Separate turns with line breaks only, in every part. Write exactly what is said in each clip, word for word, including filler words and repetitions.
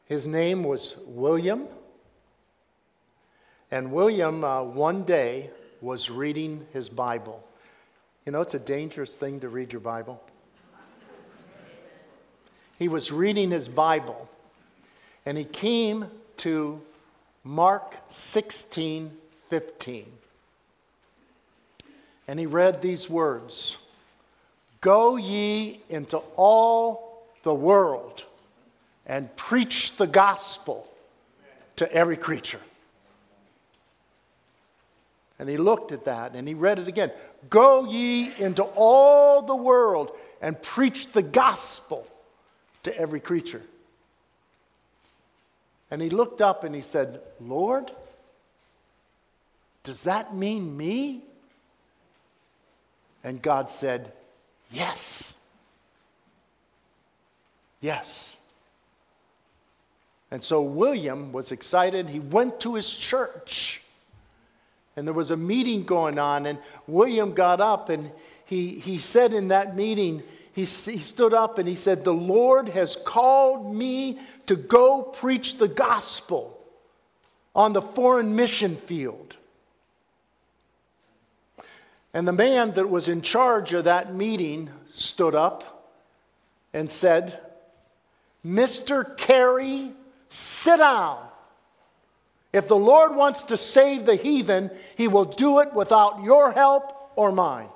His name was William. And William, uh, one day, was reading his Bible. You know, it's a dangerous thing to read your Bible. He was reading his Bible, and he came to Mark sixteen fifteen. And he read these words, "Go ye into all the world and preach the gospel to every creature." And he looked at that and he read it again. "Go ye into all the world and preach the gospel to every creature." And he looked up and he said, "Lord, does that mean me?" And God said, "Yes. Yes." And so William was excited. He went to his church. And there was a meeting going on. And William got up and he, he said in that meeting, he, he stood up and he said, "The Lord has called me to go preach the gospel on the foreign mission field." And the man that was in charge of that meeting stood up and said, "Mister Carey, sit down. If the Lord wants to save the heathen, he will do it without your help or mine."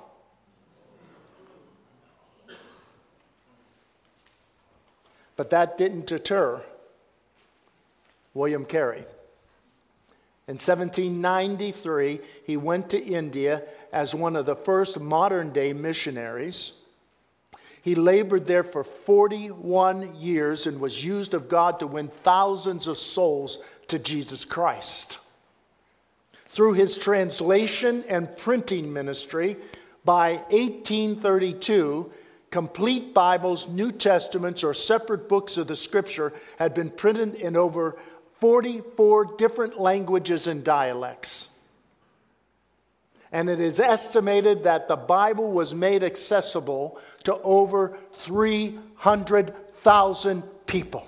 But that didn't deter William Carey. In seventeen ninety-three, he went to India as one of the first modern-day missionaries. He labored there for forty-one years and was used of God to win thousands of souls to Jesus Christ. Through his translation and printing ministry, by eighteen thirty-two, complete Bibles, New Testaments, or separate books of the Scripture had been printed in over forty-four different languages and dialects. And it is estimated that the Bible was made accessible to over three hundred thousand people.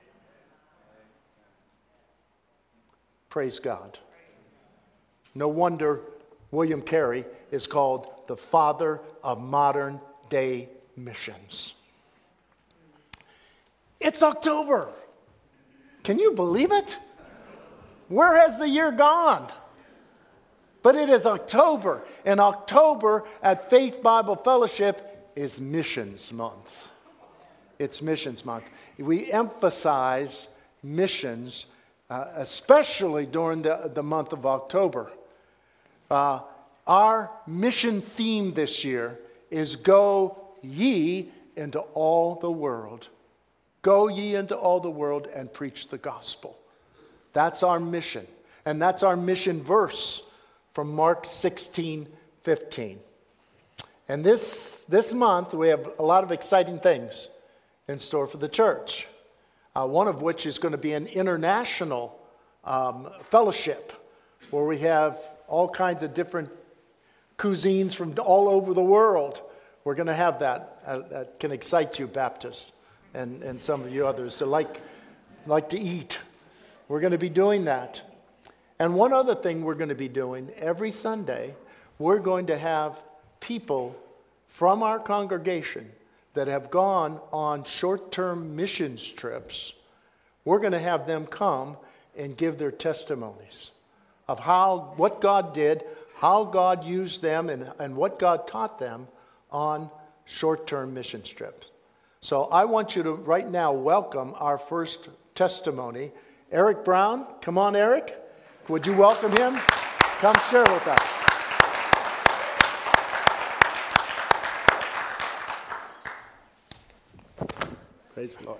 Praise God. No wonder William Carey is called the father of modern day missions. It's October. Can you believe it? Where has the year gone? But it is October, and October at Faith Bible Fellowship is Missions Month. It's Missions Month. We emphasize missions, uh, especially during the, the month of October. Uh, our mission theme this year is "Go ye into all the world." Go ye into all the world and preach the gospel. That's our mission. And that's our mission verse from Mark sixteen fifteen. And this, this month, we have a lot of exciting things in store for the church. Uh, one of which is going to be an international um, fellowship where we have all kinds of different cuisines from all over the world. We're going to have that. Uh, that can excite you, Baptists, and, and some of you others that like, like to eat. We're going to be doing that. And one other thing we're going to be doing, every Sunday, we're going to have people from our congregation that have gone on short-term missions trips. We're going to have them come and give their testimonies of how, what God did, how God used them, and, and what God taught them on short-term mission trips. So I want you to right now welcome our first testimony. Eric Brown. Come on, Eric. Would you welcome him? Come share with us. Praise the Lord.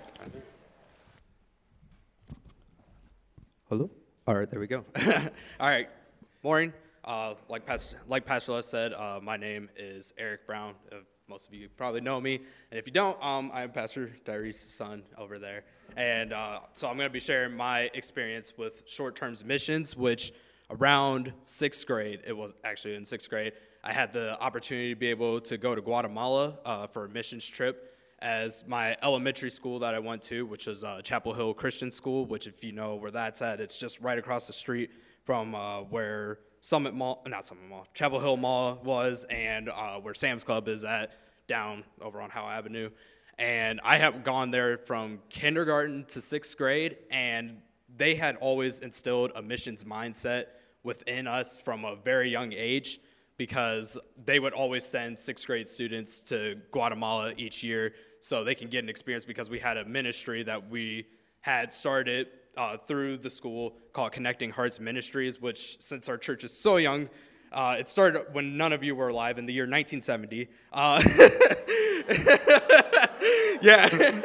Hello? All right, there we go. All right, morning. Uh, like Pastor, like Pastor Les said, uh, my name is Eric Brown. Uh, most of you probably know me. And if you don't, um, I'm Pastor Dyrie's son over there. And uh, so I'm going to be sharing my experience with short-term missions, which around sixth grade, it was actually in sixth grade, I had the opportunity to be able to go to Guatemala uh, for a missions trip as my elementary school that I went to, which is uh, Chapel Hill Christian School, which if you know where that's at, it's just right across the street from uh, where Summit Mall, not Summit Mall, Chapel Hill Mall was, and uh, where Sam's Club is at, down over on Howe Avenue. And I have gone there from kindergarten to sixth grade, and they had always instilled a missions mindset within us from a very young age, because they would always send sixth grade students to Guatemala each year so they can get an experience, because we had a ministry that we had started uh, through the school called Connecting Hearts Ministries, which, since our church is so young, uh, it started when none of you were alive in the year nineteen seventy. Uh, yeah.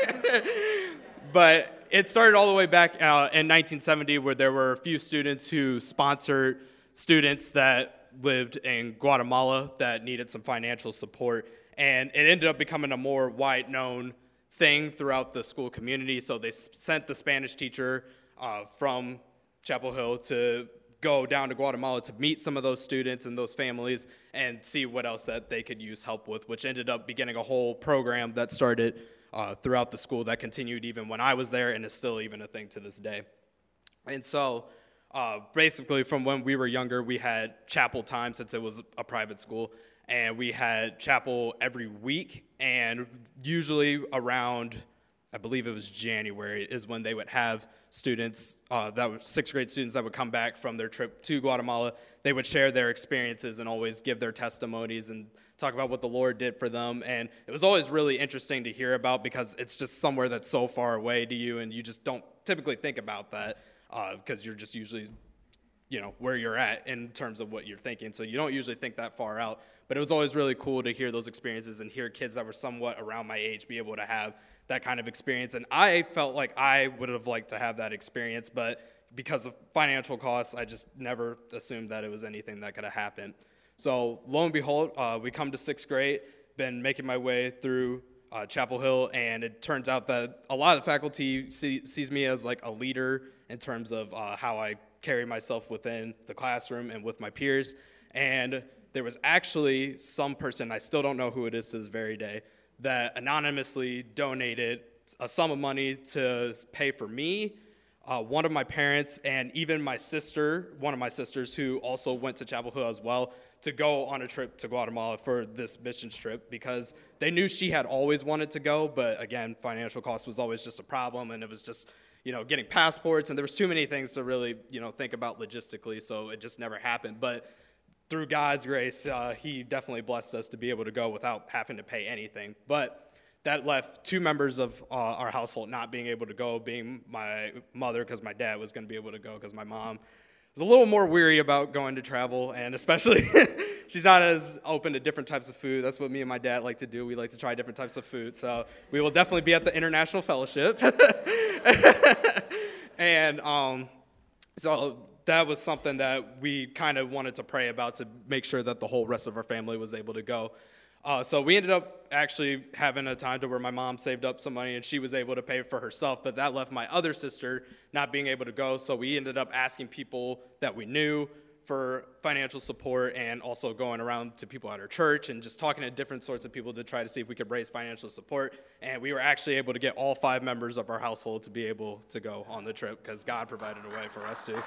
But it started all the way back uh, in nineteen seventy, where there were a few students who sponsored students that lived in Guatemala that needed some financial support, and it ended up becoming a more wide-known thing throughout the school community. So they sent the Spanish teacher uh, from Chapel Hill to go down to Guatemala to meet some of those students and those families and see what else that they could use help with, which ended up beginning a whole program that started uh, throughout the school that continued even when I was there and is still even a thing to this day. And so Uh, basically, from when we were younger, we had chapel time, since it was a private school, and we had chapel every week, and usually around, I believe it was January, is when they would have students, uh, that were sixth grade students that would come back from their trip to Guatemala. They would share their experiences and always give their testimonies and talk about what the Lord did for them, and it was always really interesting to hear about, because it's just somewhere that's so far away to you, and you just don't typically think about that. Because uh, you're just usually, you know, where you're at in terms of what you're thinking. So you don't usually think that far out. But it was always really cool to hear those experiences and hear kids that were somewhat around my age be able to have that kind of experience. And I felt like I would have liked to have that experience, but because of financial costs, I just never assumed that it was anything that could have happened. So lo and behold, uh, we come to sixth grade, been making my way through uh, Chapel Hill, and it turns out that a lot of the faculty see, sees me as like a leader in terms of uh, how I carry myself within the classroom and with my peers. And there was actually some person, I still don't know who it is to this very day, that anonymously donated a sum of money to pay for me, uh, one of my parents, and even my sister, one of my sisters who also went to Chapel Hill as well, to go on a trip to Guatemala for this missions trip, because they knew she had always wanted to go, but again, financial cost was always just a problem, and it was just, you know, getting passports, and there was too many things to really, you know, think about logistically, so it just never happened. But through God's grace, uh, he definitely blessed us to be able to go without having to pay anything. But that left two members of uh, our household not being able to go, being my mother, because my dad was going to be able to go, because my mom was a little more weary about going to travel, and especially she's not as open to different types of food. That's what me and my dad like to do. We like to try different types of food. So we will definitely be at the International Fellowship. And um, so that was something that we kind of wanted to pray about to make sure that the whole rest of our family was able to go. Uh, so we ended up actually having a time to where my mom saved up some money and she was able to pay for herself, but that left my other sister not being able to go. So we ended up asking people that we knew for financial support, and also going around to people at our church and just talking to different sorts of people to try to see if we could raise financial support. And we were actually able to get all five members of our household to be able to go on the trip, because God provided a way for us to. So.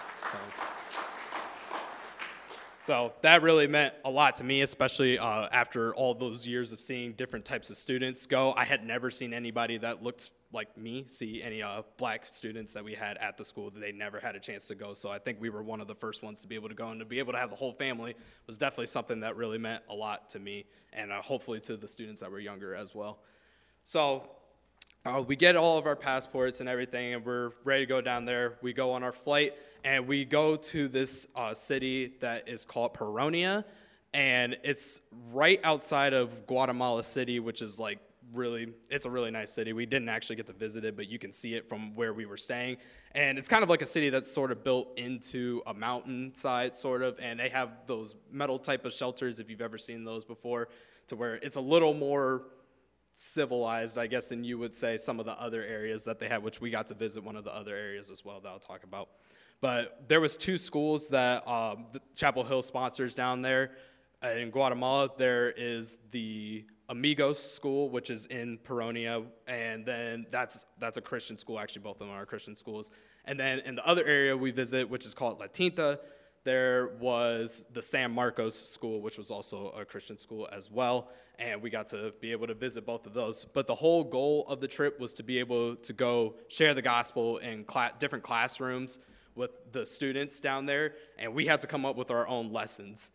So that really meant a lot to me, especially uh, after all those years of seeing different types of students go. I had never seen anybody that looked like me see any uh, black students that we had at the school. That they never had a chance to go. So I think we were one of the first ones to be able to go, and to be able to have the whole family was definitely something that really meant a lot to me, and uh, hopefully to the students that were younger as well. So Uh, we get all of our passports and everything, and we're ready to go down there. We go on our flight, and we go to this uh, city that is called Peronia, and it's right outside of Guatemala City, which is like really, it's a really nice city. We didn't actually get to visit it, but you can see it from where we were staying. And it's kind of like a city that's sort of built into a mountainside, sort of, and they have those metal type of shelters, if you've ever seen those before, to where it's a little more civilized, I guess, than you would say some of the other areas that they had, which we got to visit one of the other areas as well that I'll talk about. But there was two schools that um, the Chapel Hill sponsors down there. Uh, in Guatemala, there is the Amigos School, which is in Peronia, and then that's that's a Christian school. Actually, both of them are Christian schools. And then in the other area we visit, which is called La Tinta, there was the San Marcos School, which was also a Christian school as well, and we got to be able to visit both of those. But the whole goal of the trip was to be able to go share the gospel in cla- different classrooms with the students down there, and we had to come up with our own lessons.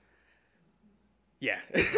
Yeah,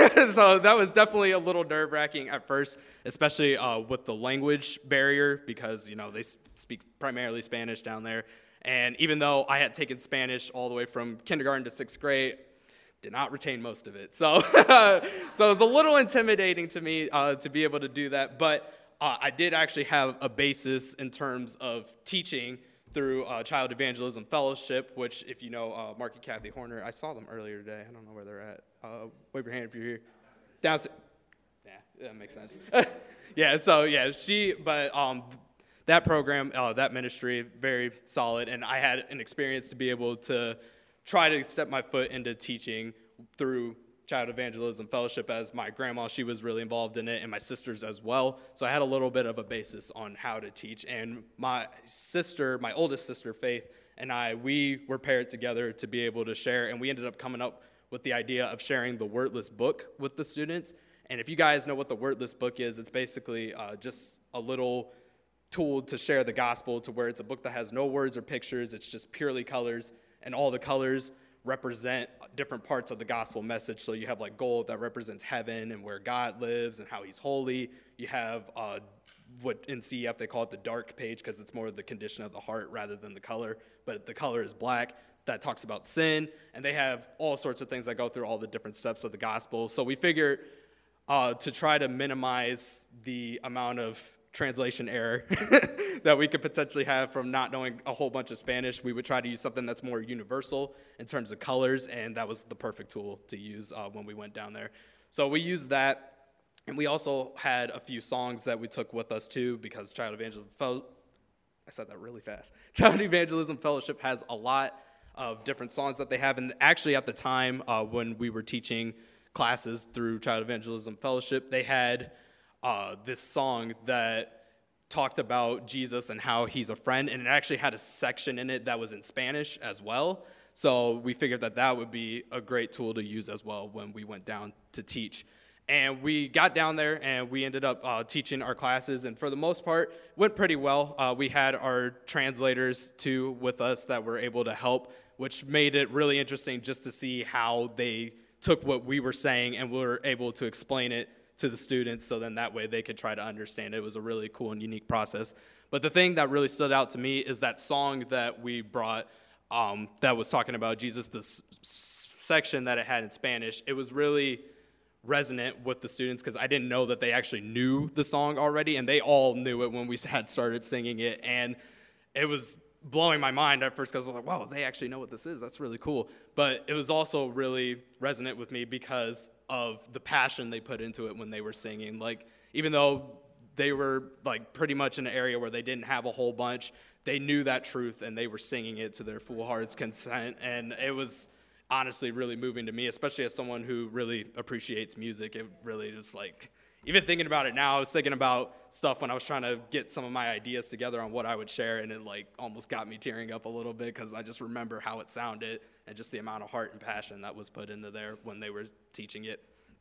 so that was definitely a little nerve-wracking at first, especially uh, with the language barrier, because, you know, they speak primarily Spanish down there. And even though I had taken Spanish all the way from kindergarten to sixth grade, did not retain most of it. So, so it was a little intimidating to me uh, to be able to do that. But uh, I did actually have a basis in terms of teaching through uh, Child Evangelism Fellowship, which, if you know uh, Mark and Kathy Horner, I saw them earlier today. I don't know where they're at. Uh, wave your hand if you're here. Downstairs. Yeah, that makes sense. yeah, so yeah, she, but um, that program, uh, that ministry, very solid, and I had an experience to be able to try to step my foot into teaching through Child Evangelism Fellowship, as my grandma, she was really involved in it, and my sisters as well. So I had a little bit of a basis on how to teach. And my sister, my oldest sister, Faith, and I, we were paired together to be able to share, and we ended up coming up with the idea of sharing the Wordless book with the students. And if you guys know what the Wordless book is, it's basically uh, just a little tool to share the gospel, to where it's a book that has no words or pictures. It's just purely colors, and all the colors represent different parts of the gospel message. So you have like gold that represents heaven and where God lives and how he's holy. You have uh, what in C E F they call it the dark page, because it's more of the condition of the heart rather than the color, but the color is black. That talks about sin, and they have all sorts of things that go through all the different steps of the gospel. So we figured uh, to try to minimize the amount of translation error that we could potentially have from not knowing a whole bunch of Spanish, we would try to use something that's more universal in terms of colors, and that was the perfect tool to use uh, when we went down there. So we used that, and we also had a few songs that we took with us too, because Child Evangelism Fellowship, I said that really fast, Child Evangelism Fellowship has a lot of different songs that they have, and actually at the time uh, when we were teaching classes through Child Evangelism Fellowship, they had Uh, this song that talked about Jesus and how he's a friend, and it actually had a section in it that was in Spanish as well. So we figured that that would be a great tool to use as well when we went down to teach. And we got down there, and we ended up uh, teaching our classes, and for the most part, went pretty well. Uh, we had our translators, too, with us that were able to help, which made it really interesting just to see how they took what we were saying and were able to explain it to the students, so then that way they could try to understand it. It was a really cool and unique process. But the thing that really stood out to me is that song that we brought um, that was talking about Jesus, the s- s- section that it had in Spanish. It was really resonant with the students, because I didn't know that they actually knew the song already, and they all knew it when we had started singing it. And it was blowing my mind at first, because I was like, wow, they actually know what this is. That's really cool. But it was also really resonant with me because of the passion they put into it when they were singing. Like, even though they were like pretty much in an area where they didn't have a whole bunch, they knew that truth, and they were singing it to their full heart's consent. And it was honestly really moving to me, especially as someone who really appreciates music. It really just like, even thinking about it now, I was thinking about stuff when I was trying to get some of my ideas together on what I would share, and it like almost got me tearing up a little bit, because I just remember how it sounded and just the amount of heart and passion that was put into there when they were teaching it.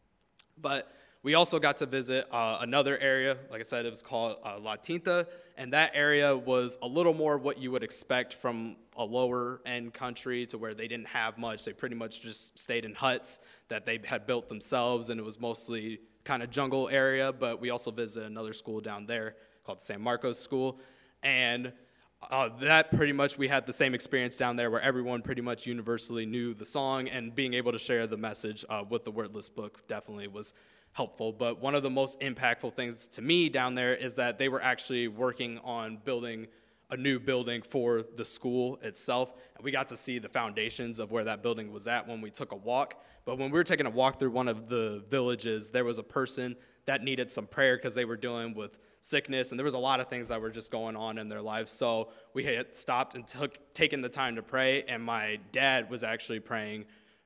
But we also got to visit uh, another area. Like I said, it was called uh, La Tinta, and that area was a little more what you would expect from a lower-end country, to where they didn't have much. They pretty much just stayed in huts that they had built themselves, and it was mostly kind of jungle area. But we also visited another school down there called San Marcos School, and uh, that pretty much, we had the same experience down there, where everyone pretty much universally knew the song, and being able to share the message uh, with the Wordless book definitely was helpful. But one of the most impactful things to me down there is that they were actually working on building a new building for the school itself. And we got to see the foundations of where that building was at when we took a walk. But when we were taking a walk through one of the villages, there was a person that needed some prayer, because they were dealing with sickness, and there was a lot of things that were just going on in their lives. So we had stopped and took taken the time to pray, and my dad was actually praying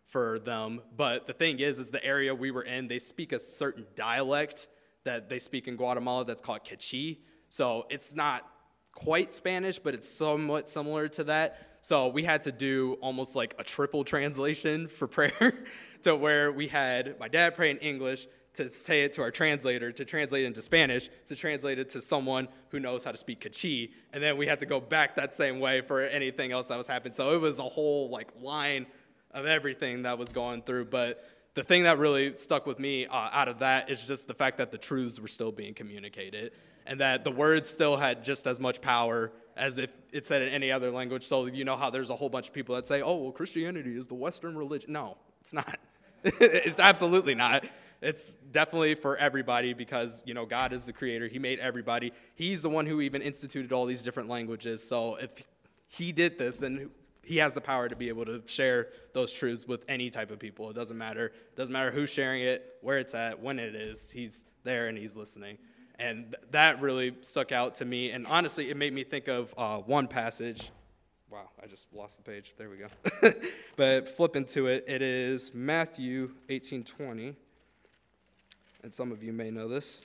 for them. But the thing is, is the area we were in, they speak a certain dialect that they speak in Guatemala that's called Quechua. So it's not quite Spanish, but it's somewhat similar to that. So we had to do almost like a triple translation for prayer to where we had my dad pray in English, to say it to our translator, to translate it into Spanish, to translate it to someone who knows how to speak Quechua, and then we had to go back that same way for anything else that was happening. So it was a whole like line of everything that was going through. But the thing that really stuck with me uh, out of that is just the fact that the truths were still being communicated, and that the words still had just as much power as if it said in any other language. So you know how there's a whole bunch of people that say, oh, well, Christianity is the Western religion. No, it's not. It's absolutely not. It's definitely for everybody because, you know, God is the creator. He made everybody. He's the one who even instituted all these different languages. So if he did this, then he has the power to be able to share those truths with any type of people. It doesn't matter. It doesn't matter who's sharing it, where it's at, when it is. He's there and he's listening. And th- that really stuck out to me. And honestly, it made me think of uh, one passage. Wow, I just lost the page. There we go. But flipping to it, it is Matthew eighteen twenty. And some of you may know this.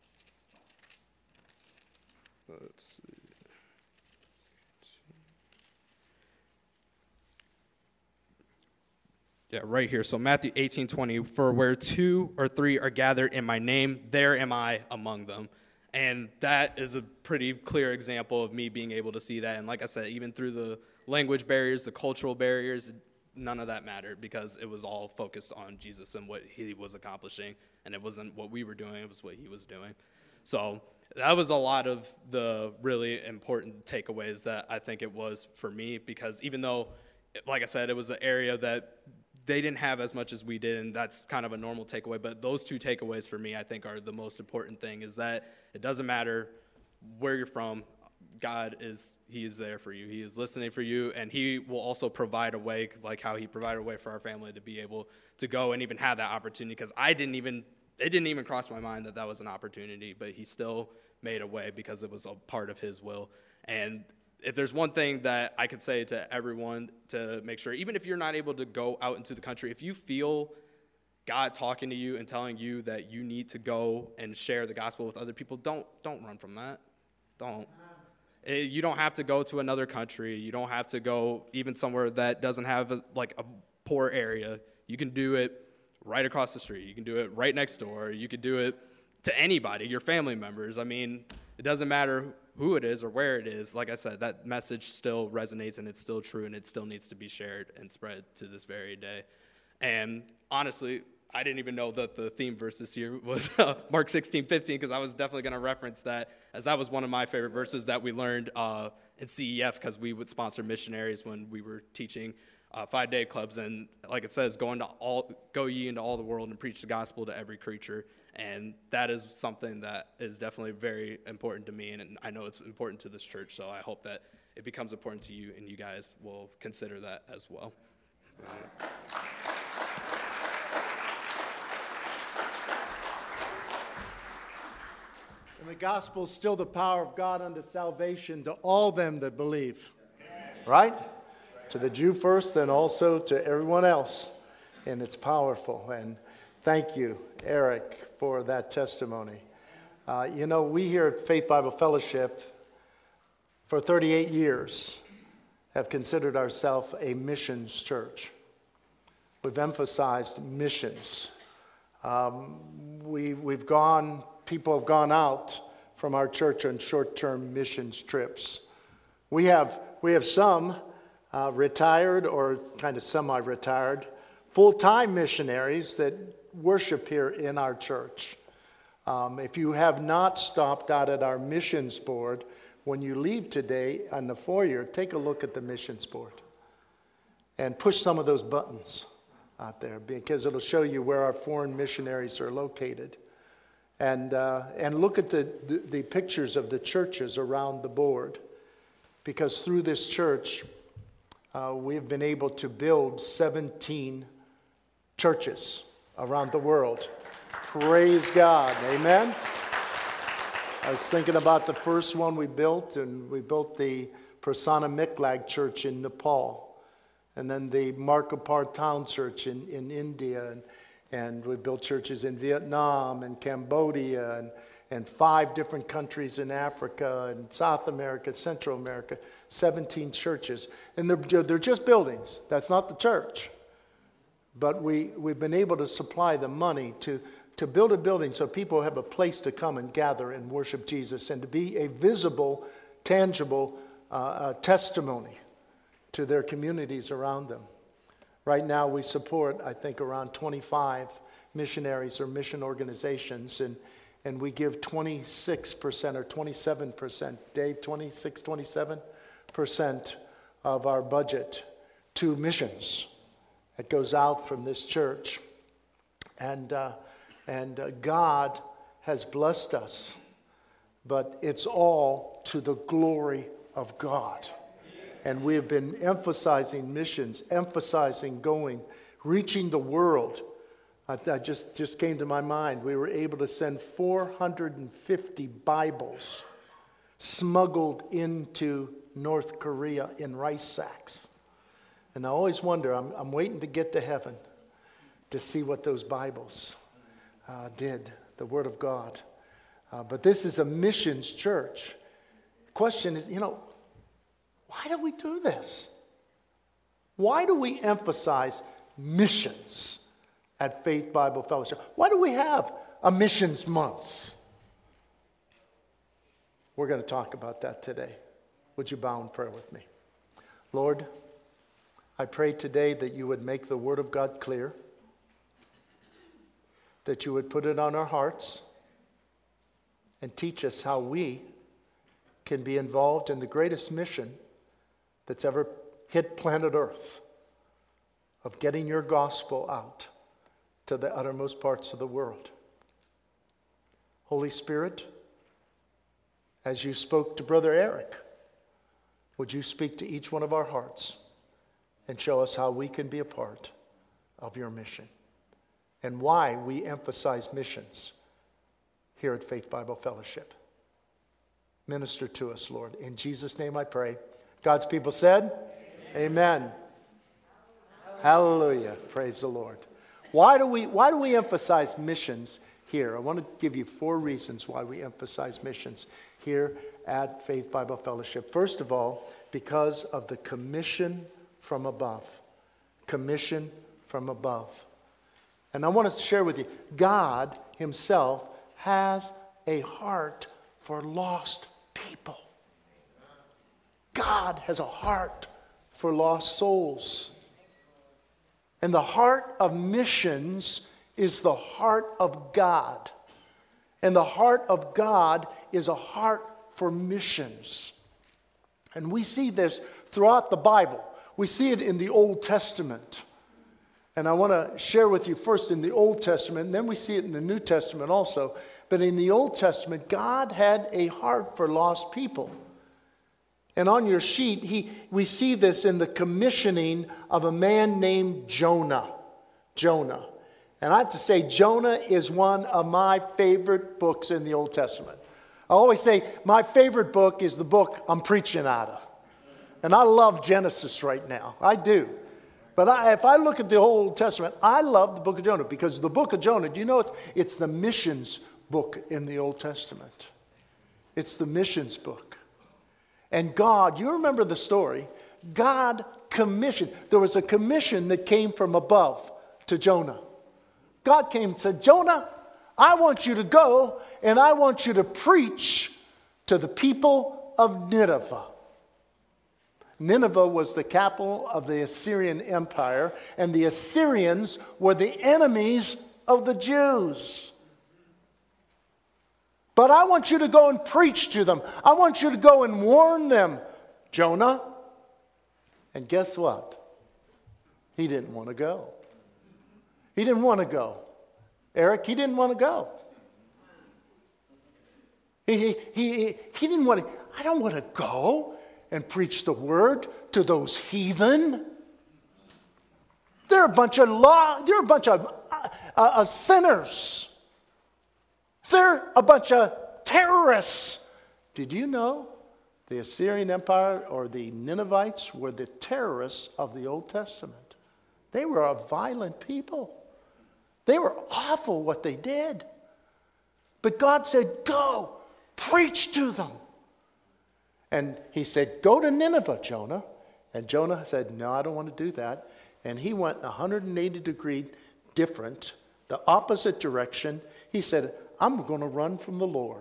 Let's see. Yeah, right here. So Matthew eighteen twenty, for where two or three are gathered in my name, there am I among them. And that is a pretty clear example of me being able to see that. And like I said, even through the language barriers, the cultural barriers, none of that mattered because it was all focused on Jesus and what he was accomplishing. And it wasn't what we were doing, it was what he was doing. So that was a lot of the really important takeaways that I think it was for me, because even though, like I said, it was an area that they didn't have as much as we did, and that's kind of a normal takeaway. But those two takeaways for me, I think, are the most important thing, is that it doesn't matter where you're from. God is, he is there for you. He is listening for you, and he will also provide a way, like how he provided a way for our family to be able to go and even have that opportunity, because I didn't even, it didn't even cross my mind that that was an opportunity, but he still made a way because it was a part of his will. And if there's one thing that I could say to everyone to make sure, even if you're not able to go out into the country, if you feel God talking to you and telling you that you need to go and share the gospel with other people, don't don't run from that. Don't. It, you don't have to go to another country. You don't have to go even somewhere that doesn't have a, like a poor area. You can do it right across the street. You can do it right next door. You could do it to anybody, your family members. I mean, it doesn't matter who it is or where it is. Like I said, that message still resonates and it's still true and it still needs to be shared and spread to this very day. And honestly, I didn't even know that the theme verse this year was uh, Mark sixteen fifteen, because I was definitely going to reference that, as that was one of my favorite verses that we learned uh, in C E F, because we would sponsor missionaries when we were teaching uh, five-day clubs. And like it says, go, into all, go ye into all the world and preach the gospel to every creature. And that is something that is definitely very important to me, and I know it's important to this church, so I hope that it becomes important to you, and you guys will consider that as well.
And the gospel is still the power of God unto salvation to all them that believe. Right? To the Jew first, then also to everyone else. And it's powerful. And thank you, Eric, for that testimony. Uh, you know, we here at Faith Bible Fellowship for thirty-eight years have considered ourselves a missions church. We've emphasized missions. Um, we, we've gone, people have gone out from our church on short-term missions trips. We have, we have some uh, retired or kind of semi-retired full-time missionaries that worship here in our church. Um, if you have not stopped out at our missions board, when you leave today on the foyer, take a look at the missions board and push some of those buttons out there, because it'll show you where our foreign missionaries are located. And, uh, and look at the, the, the pictures of the churches around the board, because through this church, uh, we've been able to build seventeen churches around the world. Praise God. Amen. I was thinking about the first one we built, and we built the Prasanna Miklag Church in Nepal. And then the Markapur Town Church in, in India. And, and we built churches in Vietnam and Cambodia and, and five different countries in Africa and South America, Central America, seventeen churches. And they're, they're just buildings. That's not the church. But we, we've been able to supply the money to, to build a building so people have a place to come and gather and worship Jesus and to be a visible, tangible uh, uh, testimony to their communities around them. Right now we support, I think, around twenty-five missionaries or mission organizations, and, and we give twenty-six percent or twenty-seven percent, Dave, twenty-six, twenty-seven percent of our budget to missions. It goes out from this church. And, uh, and uh, God has blessed us, but it's all to the glory of God. And we have been emphasizing missions, emphasizing going, reaching the world. I, I just, just came to my mind. We were able to send four hundred fifty Bibles smuggled into North Korea in rice sacks. And I always wonder, I'm, I'm waiting to get to heaven to see what those Bibles uh, did, the Word of God. Uh, but this is a missions church. Question is, you know, why do we do this? Why do we emphasize missions at Faith Bible Fellowship? Why do we have a missions month? We're going to talk about that today. Would you bow in prayer with me? Lord, I pray today that you would make the Word of God clear, that you would put it on our hearts and teach us how we can be involved in the greatest mission that's ever hit planet Earth, of getting your gospel out to the uttermost parts of the world. Holy Spirit, as you spoke to Brother Eric, would you speak to each one of our hearts and show us how we can be a part of your mission and why we emphasize missions here at Faith Bible Fellowship. Minister to us, Lord. In Jesus' name I pray. God's people said, Amen. Amen. Hallelujah. Praise the Lord. Why do we, why do we emphasize missions here? I want to give you four reasons why we emphasize missions here at Faith Bible Fellowship. First of all, because of the commission from above. Commission from above. And I want to share with you, God himself has a heart for lost people. God has a heart for lost souls. And the heart of missions is the heart of God. And the heart of God is a heart for missions. And we see this throughout the Bible. We see it in the Old Testament. And I want to share with you first in the Old Testament, and then we see it in the New Testament also. But in the Old Testament, God had a heart for lost people. And on your sheet, he, we see this in the commissioning of a man named Jonah. Jonah. And I have to say, Jonah is one of my favorite books in the Old Testament. I always say my favorite book is the book I'm preaching out of. And I love Genesis right now. I do. But I, if I look at the Old Testament, I love the book of Jonah because the book of Jonah, do you know it's, it's the missions book in the Old Testament. It's the missions book. And God, you remember the story, God commissioned. There was a commission that came from above to Jonah. God came and said, Jonah, I want you to go and I want you to preach to the people of Nineveh. Nineveh was the capital of the Assyrian Empire, and the Assyrians were the enemies of the Jews. But I want you to go and preach to them. I want you to go and warn them, Jonah. And guess what? He didn't want to go. He didn't want to go. Eric, he didn't want to go. He, he, he, he didn't want to, I don't want to go and preach the word to those heathen. They're a bunch of law, they're a bunch of, uh, uh, of sinners. They're a bunch of terrorists. Did you know The Assyrian Empire or the Ninevites were the terrorists of the Old Testament. They were a violent people. They were awful what they did. But God said, go, preach to them. And he said, go to Nineveh, Jonah. And Jonah said, no, I don't want to do that. And he went one hundred eighty degree different, the opposite direction. He said, I'm going to run from the Lord.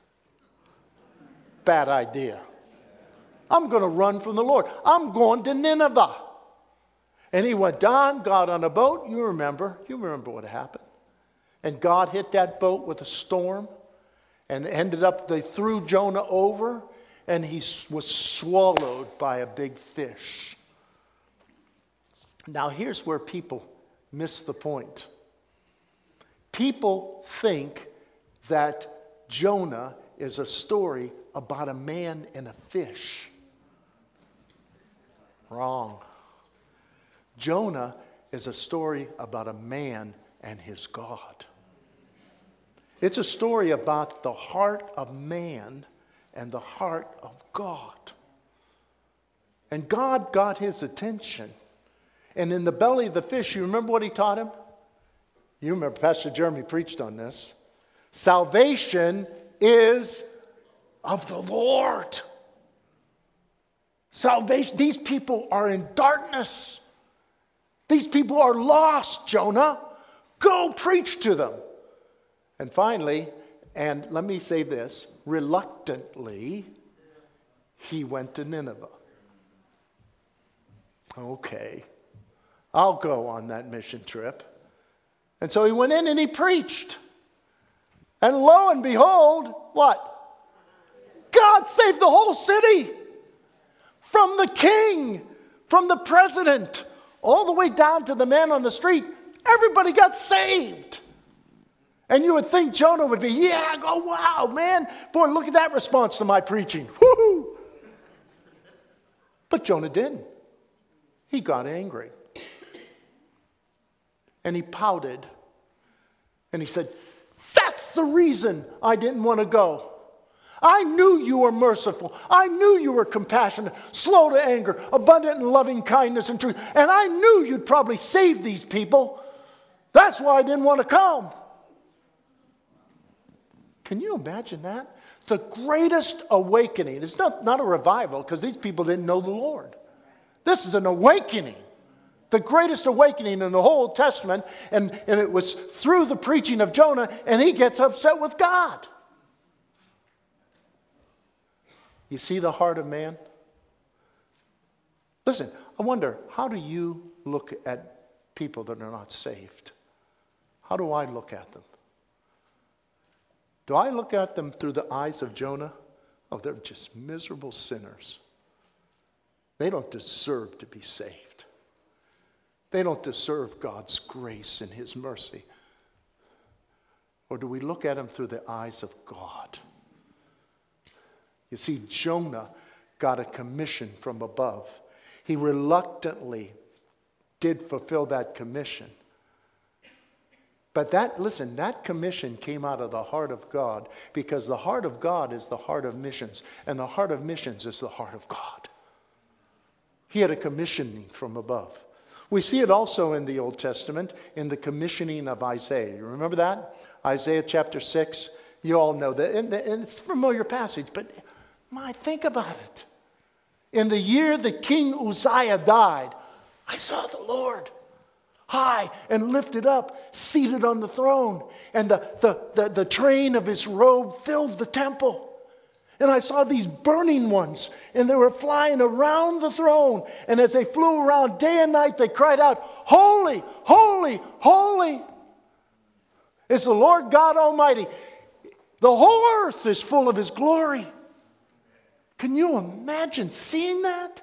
Bad idea. I'm going to run from the Lord. I'm going to Nineveh. And he went down, got on a boat. You remember. You remember what happened. And God hit that boat with a storm. And ended up, they threw Jonah over. And he was swallowed by a big fish. Now here's where people miss the point. People think that Jonah is a story about a man and a fish. Wrong. Jonah is a story about a man and his God. It's a story about the heart of man and the heart of God. And God got his attention. And in the belly of the fish, you remember what he taught him? You remember Pastor Jeremy preached on this. Salvation is of the Lord. Salvation, these people are in darkness. These people are lost, Jonah. Go preach to them. And finally, and let me say this, reluctantly, he went to Nineveh. Okay, I'll go on that mission trip. And so he went in and he preached. And lo and behold, what? God saved the whole city. From the king, from the president, all the way down to the man on the street. Everybody got saved. And you would think Jonah would be, yeah, go, wow, man. Boy, look at that response to my preaching. Woo-hoo. But Jonah didn't. He got angry. And he pouted. And he said, that's the reason I didn't want to go. I knew you were merciful. I knew you were compassionate, slow to anger, abundant in loving kindness and truth. And I knew you'd probably save these people. That's why I didn't want to come. Can you imagine that? The greatest awakening. It's not, not a revival because these people didn't know the Lord. This is an awakening. The greatest awakening in the whole Old Testament. And, and it was through the preaching of Jonah, and he gets upset with God. You see the heart of man? Listen, I wonder, how do you look at people that are not saved? How do I look at them? Do I look at them through the eyes of Jonah? Oh, they're just miserable sinners. They don't deserve to be saved. They don't deserve God's grace and his mercy. Or do we look at them through the eyes of God? You see, Jonah got a commission from above. He reluctantly did fulfill that commission. But that, listen, that commission came out of the heart of God, because the heart of God is the heart of missions, and the heart of missions is the heart of God. He had a commissioning from above. We see it also in the Old Testament in the commissioning of Isaiah. You remember that? Isaiah chapter six. You all know that, and it's a familiar passage, but my, think about it. In the year that King Uzziah died, I saw the Lord high and lifted up, seated on the throne. And the, the, the, the train of his robe filled the temple. And I saw these burning ones, and they were flying around the throne. And as they flew around day and night, they cried out, holy, holy, holy is the Lord God Almighty. The whole earth is full of his glory. Can you imagine seeing that?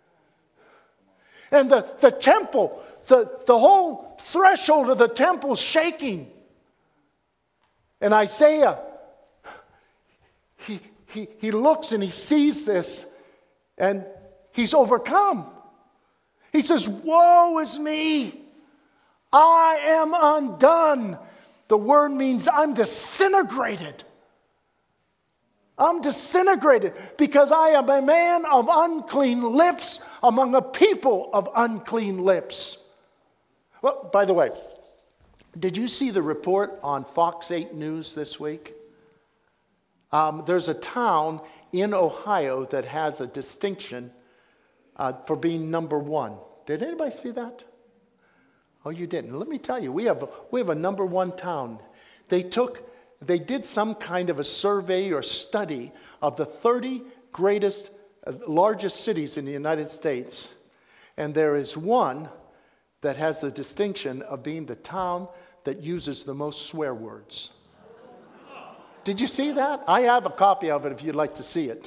And the, the temple, the, the whole threshold of the temple shaking. And Isaiah, he, he, he looks and he sees this, and he's overcome. He says, woe is me. I am undone. The word means I'm disintegrated. I'm disintegrated because I am a man of unclean lips among a people of unclean lips. Well, by the way, did you see the report on Fox eight News this week? Um, there's a town in Ohio that has a distinction uh, for being number one. Did anybody see that? Oh, you didn't. Let me tell you, we have a, we have a number one town. They took, they did some kind of a survey or study of the thirty greatest, uh, largest cities in the United States, and there is one that has the distinction of being the town that uses the most swear words. Did you see that? I have a copy of it if you'd like to see it.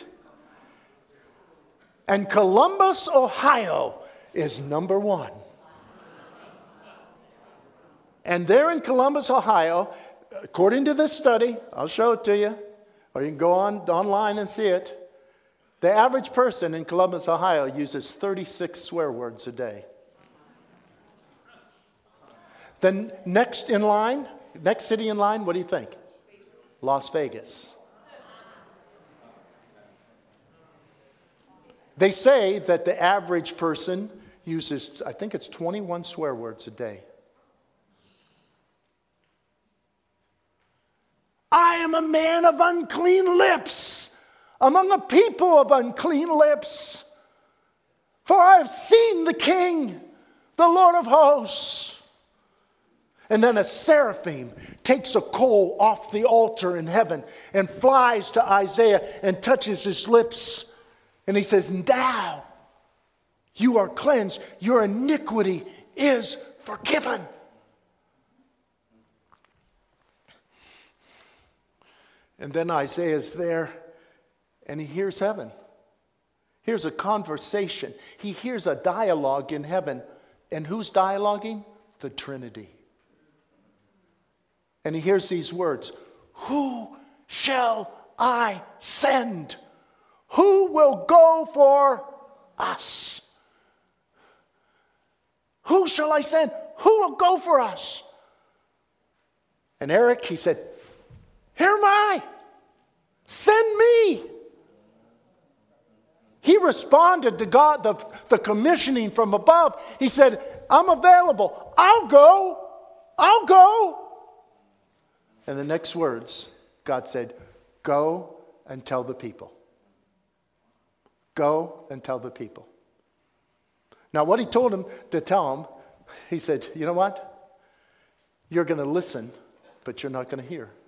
And Columbus, Ohio is number one. And there in Columbus, Ohio, according to this study, I'll show it to you, or you can go on online and see it. The average person in Columbus, Ohio uses thirty-six swear words a day. Then next in line, next city in line, what do you think? Las Vegas. They say that the average person uses, I think it's twenty-one swear words a day. I am a man of unclean lips among a people of unclean lips. For I have seen the King, the Lord of hosts. And then a seraphim takes a coal off the altar in heaven and flies to Isaiah and touches his lips. And he says, now you are cleansed. Your iniquity is forgiven. And then Isaiah's there and he hears heaven. Here's a conversation. He hears a dialogue in heaven. And who's dialoguing? The Trinity. And he hears these words, who shall I send? Who will go for us? Who shall I send? Who will go for us? And Eric, he said, here am I. Send me. He responded to God, the, the commissioning from above. He said, I'm available. I'll go. I'll go. And the next words, God said, go and tell the people. Go and tell the people. Now, what he told him to tell him, he said, you know what? You're going to listen, but you're not going to hear.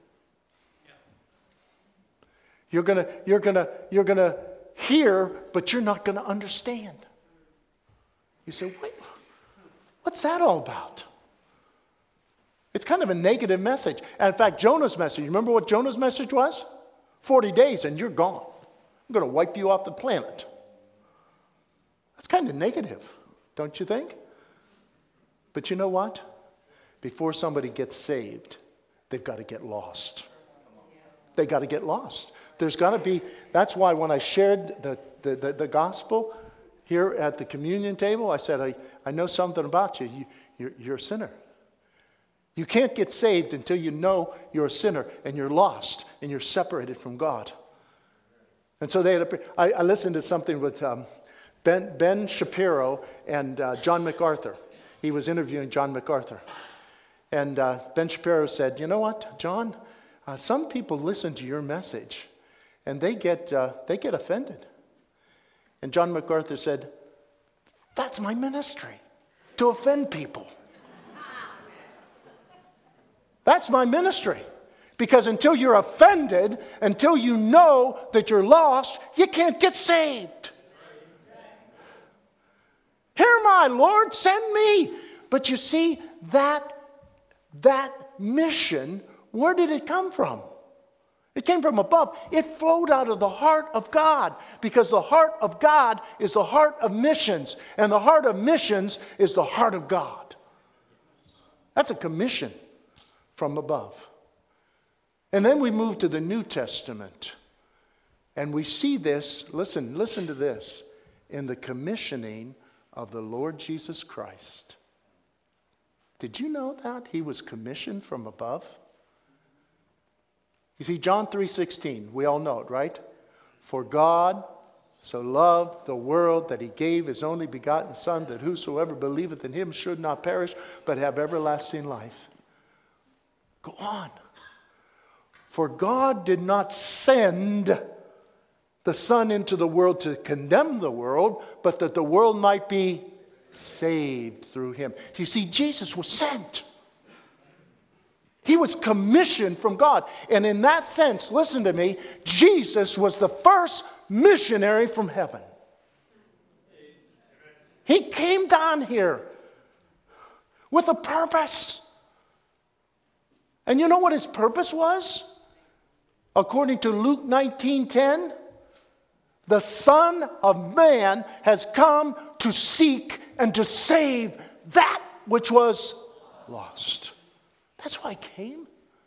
You're going to, you're going to, you're going to hear, but you're not going to understand. You say, wait, what's that all about? It's kind of a negative message. And in fact, Jonah's message, you remember what Jonah's message was? forty days and you're gone. I'm going to wipe you off the planet. That's kind of negative, don't you think? But you know what? Before somebody gets saved, they've got to get lost. They got to get lost. There's got to be, that's why when I shared the, the, the, the gospel here at the communion table, I said, I, I know something about you. you you're, you're a sinner. You can't get saved until you know you're a sinner and you're lost and you're separated from God. And so they had a, I, I listened to something with um, Ben, Ben Shapiro and uh, John MacArthur. He was interviewing John MacArthur. And uh, Ben Shapiro said, you know what, John, uh, some people listen to your message and they get, uh, they get offended. And John MacArthur said, that's my ministry, to offend people. That's my ministry. Because until you're offended, until you know that you're lost, you can't get saved. Here am I, Lord, send me. But you see, that, that mission, where did it come from? It came from above. It flowed out of the heart of God. Because the heart of God is the heart of missions. And the heart of missions is the heart of God. That's a commission from above. And then we move to the New Testament. And we see this, listen, listen to this, in the commissioning of the Lord Jesus Christ. Did you know that? He was commissioned from above. You see, John three sixteen, we all know it, right? For God so loved the world that he gave his only begotten Son, that whosoever believeth in him should not perish, but have everlasting life. Go on. For God did not send the Son into the world to condemn the world, but that the world might be saved through him. You see, Jesus was sent. He was commissioned from God. And in that sense, listen to me, Jesus was the first missionary from heaven. He came down here with a purpose. And you know what his purpose was? According to Luke nineteen ten, the Son of Man has come to seek and to save that which was lost. That's why he came.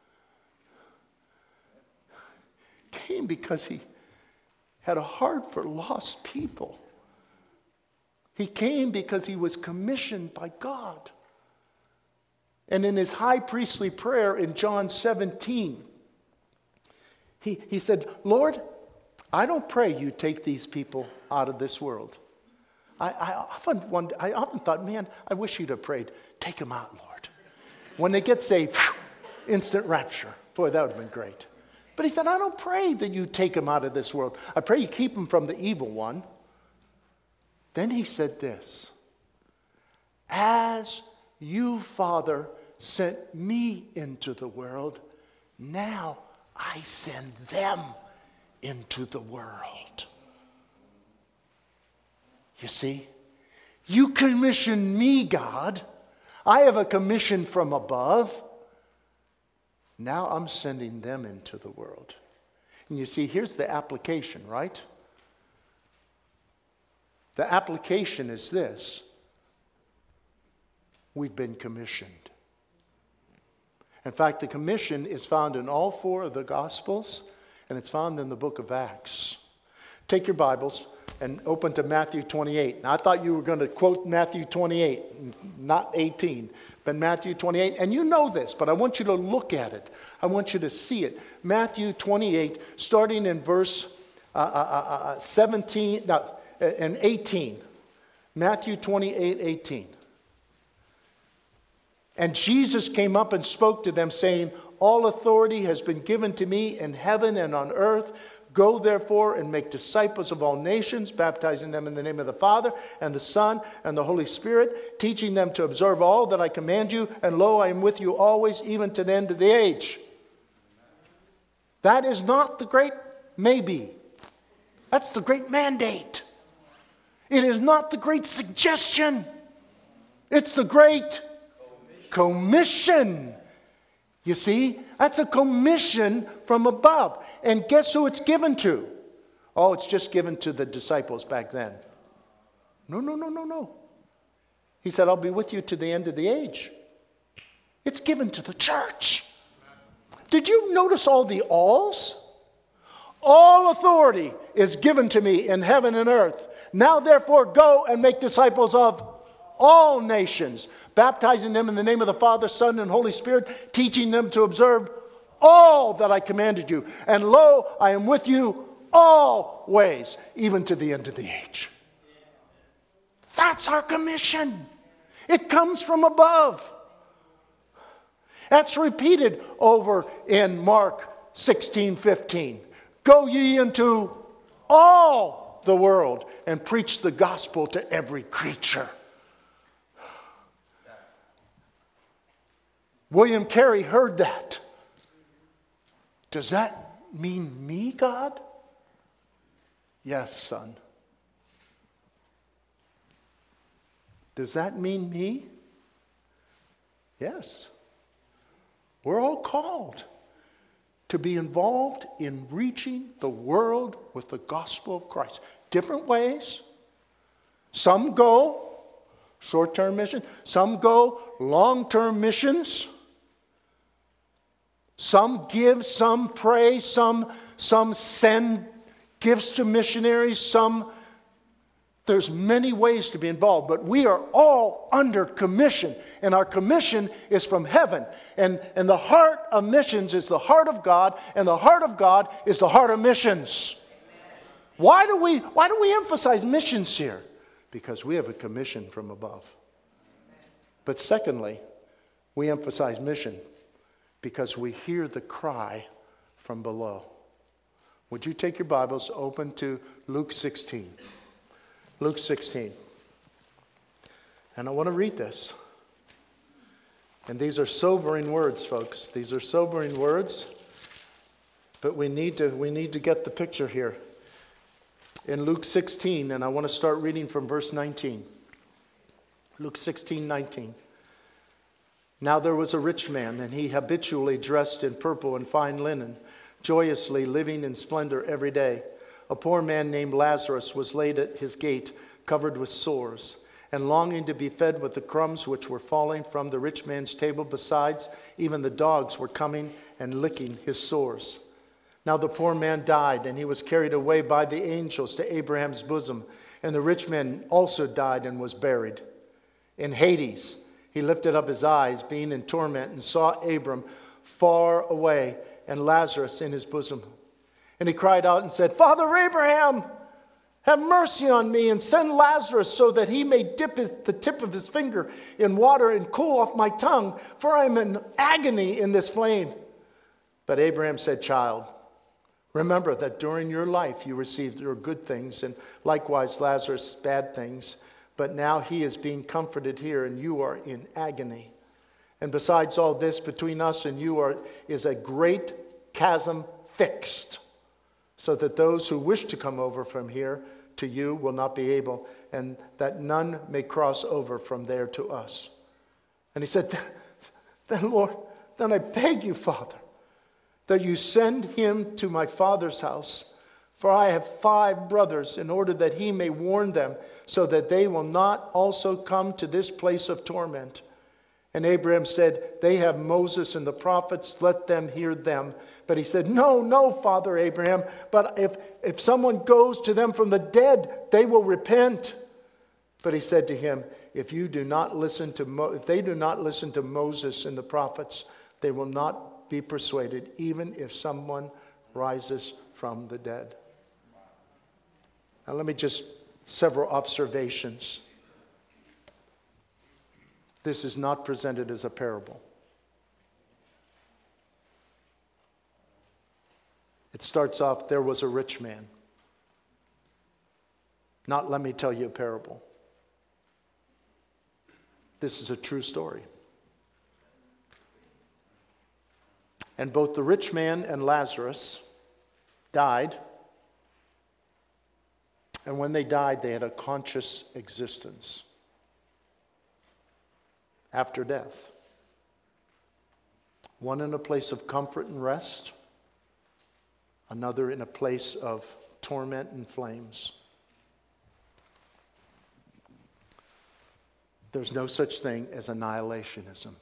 Came because he had a heart for lost people. He came because he was commissioned by God. And in his high priestly prayer in John seventeen, he, he said, Lord, I don't pray you take these people out of this world. I, I, often wonder, I often thought, man, I wish you'd have prayed, take them out, Lord. When they get saved, instant rapture. Boy, that would have been great. But he said, I don't pray that you take them out of this world. I pray you keep them from the evil one. Then he said this, as you, Father, sent me into the world, now I send them into the world. You see, you commissioned me, God. I have a commission from above. Now I'm sending them into the world. And you see, here's the application, right? The application is this. We've been commissioned. In fact, the commission is found in all four of the Gospels, and it's found in the book of Acts. Take your Bibles and open to Matthew twenty-eight. Now, I thought you were going to quote Matthew twenty-eight, not eighteen, but Matthew twenty-eight. And you know this, but I want you to look at it. I want you to see it. Matthew twenty-eight, starting in verse uh, uh, uh, seventeen, no, and eighteen. Matthew twenty-eight, eighteen. And Jesus came up and spoke to them, saying, all authority has been given to me in heaven and on earth. Go therefore and make disciples of all nations, baptizing them in the name of the Father and the Son and the Holy Spirit, teaching them to observe all that I command you. And lo, I am with you always, even to the end of the age. That is not the great maybe. That's the great mandate. It is not the great suggestion. It's the great commission. You see, that's a commission from above. And guess who it's given to? Oh, it's just given to the disciples back then. No, no, no, no, no. He said, I'll be with you to the end of the age. It's given to the church. Did you notice all the alls? All authority is given to me in heaven and earth. Now therefore go and make disciples of all nations, baptizing them in the name of the Father, Son, and Holy Spirit, teaching them to observe all that I commanded you. And lo, I am with you always, even to the end of the age. That's our commission. It comes from above. That's repeated over in Mark sixteen fifteen. Go ye into all the world and preach the gospel to every creature. William Carey heard that. Does that mean me, God? Yes, son. Does that mean me? Yes. We're all called to be involved in reaching the world with the gospel of Christ. Different ways. Some go short-term mission. Some go long-term missions. Some give, some pray, some, some send gifts to missionaries, some There's many ways to be involved, but we are all under commission, and our commission is from heaven. And, and the heart of missions is the heart of God, and the heart of God is the heart of missions. Why do we, why do we emphasize missions here? Because we have a commission from above. But secondly, we emphasize mission because we hear the cry from below. Would you take your Bibles, open to Luke sixteen. Luke sixteen. And I want to read this. And these are sobering words, folks. These are sobering words. But we need to, we need to get the picture here. In Luke sixteen, and I want to start reading from verse nineteen. Luke sixteen, nineteen. Now there was a rich man, and he habitually dressed in purple and fine linen, joyously living in splendor every day. A poor man named Lazarus was laid at his gate, covered with sores, and longing to be fed with the crumbs which were falling from the rich man's table. Besides, even the dogs were coming and licking his sores. Now the poor man died, and he was carried away by the angels to Abraham's bosom. And the rich man also died and was buried. In Hades, he lifted up his eyes, being in torment, and saw Abram far away and Lazarus in his bosom. And he cried out and said, Father Abraham, have mercy on me and send Lazarus so that he may dip his, the tip of his finger in water and cool off my tongue, for I am in agony in this flame. But Abraham said, Child, remember that during your life you received your good things, and likewise Lazarus bad things. But now he is being comforted here, and you are in agony. And besides all this, between us and you are, is a great chasm fixed, so that those who wish to come over from here to you will not be able, and that none may cross over from there to us. And he said, Then, Lord, then I beg you, Father, that you send him to my father's house, for I have five brothers, in order that he may warn them, so that they will not also come to this place of torment. And Abraham said, They have Moses and the prophets, let them hear them. But he said, No, no, Father Abraham, but if, if someone goes to them from the dead, they will repent. But he said to him, If you do not listen to Mo- if they do not listen to Moses and the prophets, they will not be persuaded, even if someone rises from the dead. Now let me just, several observations. This is not presented as a parable. It starts off, there was a rich man. Not, let me tell you a parable. This is a true story. And both the rich man and Lazarus died. And when they died, they had a conscious existence after death. One in a place of comfort and rest, another in a place of torment and flames. There's no such thing as annihilationism.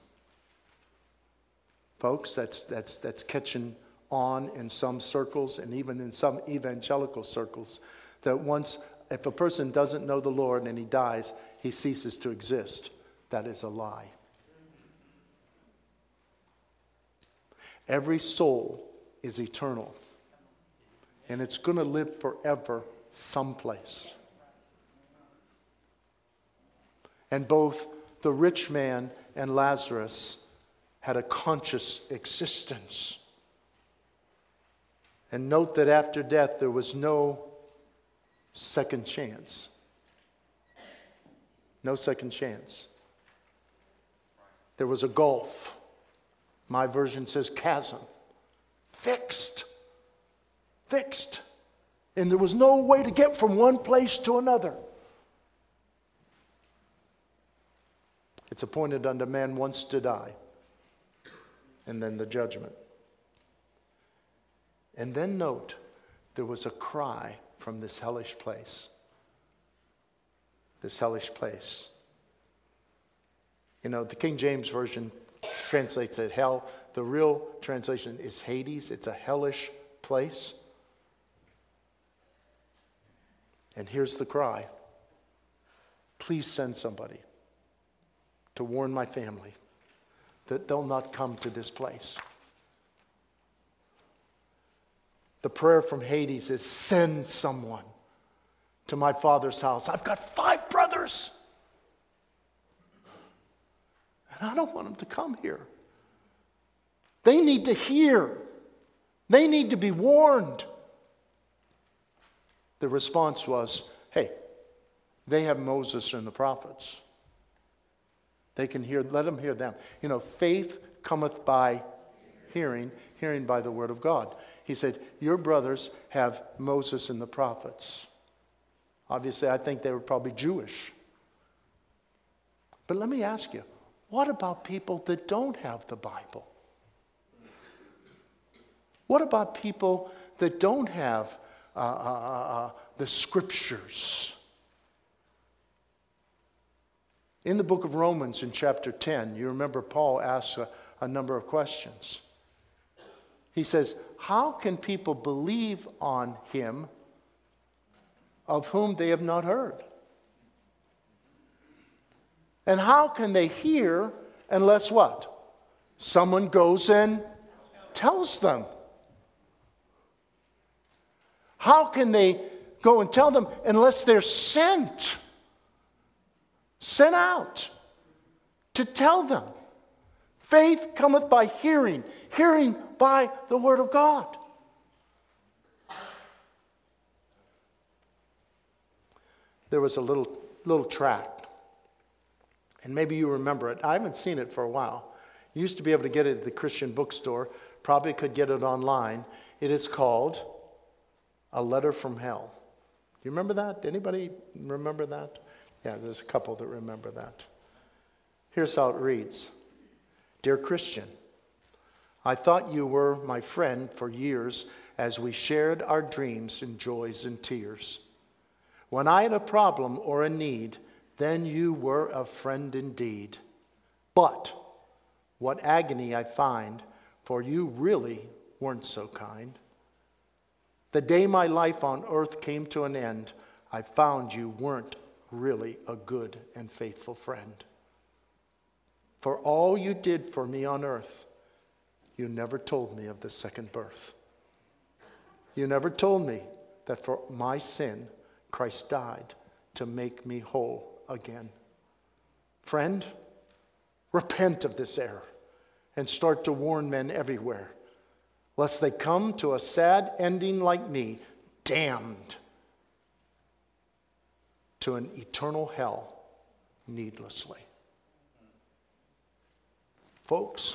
Folks, that's, that's, that's catching on in some circles and even in some evangelical circles, that once, if a person doesn't know the Lord and he dies, he ceases to exist. That is a lie. Every soul is eternal, and it's going to live forever someplace. And both the rich man and Lazarus had a conscious existence. And note that after death, there was no second chance. No second chance. There was a gulf. My version says chasm. Fixed. Fixed. And there was no way to get from one place to another. It's appointed unto man once to die, and then the judgment. And then note, there was a cry from this hellish place. This hellish place. You know, the King James Version translates it hell. The real translation is Hades. It's a hellish place. And here's the cry. please send somebody to warn my family that they'll not come to this place. The prayer from Hades is, send someone to my Father's house. I've got five brothers, and I don't want them to come here. They need to hear. They need to be warned. The response was, hey, they have Moses and the prophets. They can hear, let them hear them. You know, faith cometh by hearing, hearing by the word of God. He said, your brothers have Moses and the prophets. Obviously, I think they were probably Jewish. But let me ask you, what about people that don't have the Bible? What about people that don't have uh, uh, uh, the scriptures? In the book of Romans in chapter ten, you remember Paul asks a, a number of questions. He says, how can people believe on him of whom they have not heard? And how can they hear unless what? Someone goes and tells them. How can they go and tell them unless they're sent? Sent out to tell them. Faith cometh by hearing, hearing by the word of God. There was a little, little tract, and maybe you remember it. I haven't seen it for a while. You used to be able to get it at the Christian bookstore. Probably could get it online. It is called A Letter from Hell. You remember that? Anybody remember that? Yeah, there's a couple that remember that. Here's how it reads. Dear Christian, I thought you were my friend for years as we shared our dreams and joys and tears. When I had a problem or a need, then you were a friend indeed. But what agony I find, for you really weren't so kind. The day my life on earth came to an end, I found you weren't really a good and faithful friend. For all you did for me on earth, you never told me of the second birth. You never told me that for my sin, Christ died to make me whole again. Friend, repent of this error and start to warn men everywhere, lest they come to a sad ending like me, damned to an eternal hell needlessly. Folks,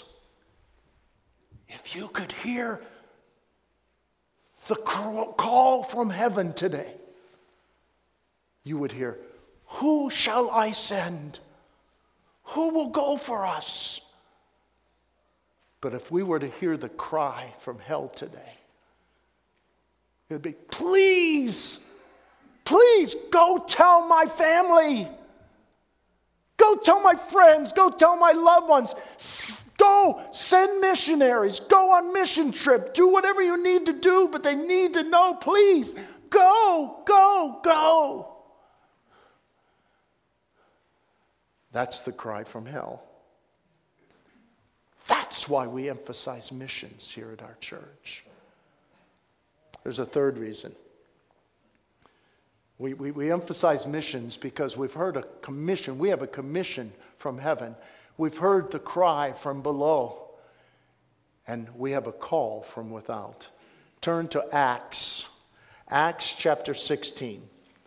if you could hear the call from heaven today, you would hear, who shall I send? Who will go for us? But if we were to hear the cry from hell today, it would be, please, please go tell my family. Go tell my friends. Go tell my loved ones. Go send missionaries. Go on mission trip. Do whatever you need to do, but they need to know, please, go, go, go. That's the cry from hell. That's why we emphasize missions here at our church. There's a third reason. We, we, we emphasize missions because we've heard a commission. We have a commission from heaven. We've heard the cry from below. And we have a call from without. Turn to Acts. Acts chapter sixteen.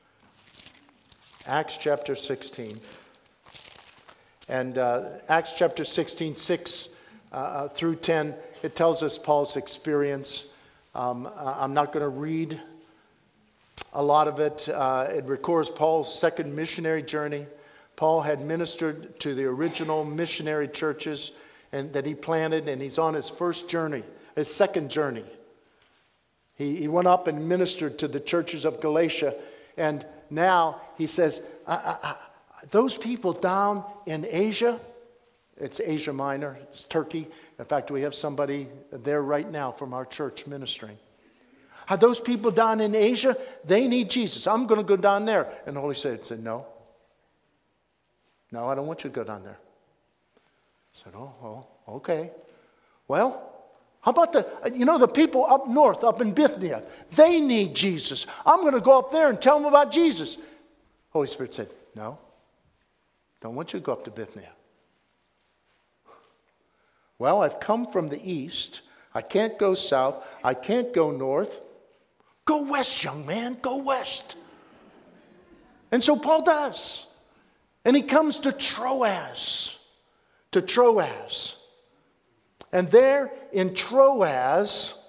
Acts chapter sixteen. And uh, Acts chapter sixteen, six uh, through ten, it tells us Paul's experience. Um, I'm not going to read a lot of it. Uh, it records Paul's second missionary journey. Paul had ministered to the original missionary churches and that he planted, and he's on his first journey, his second journey. He, he went up and ministered to the churches of Galatia, and now he says, I, I, I, those people down in Asia, it's Asia Minor, it's Turkey. In fact, we have somebody there right now from our church ministering. Are those people down in Asia? They need Jesus. I'm going to go down there. And the Holy Spirit said, no. No, I don't want you to go down there. I said, oh, oh, okay. Well, how about the, you know, the people up north, up in Bithynia? They need Jesus. I'm going to go up there and tell them about Jesus. Holy Spirit said, no, don't want you to go up to Bithynia. Well, I've come from the east. I can't go south. I can't go north. Go west, young man. Go west. And so Paul does. And he comes to Troas. To Troas. And there in Troas,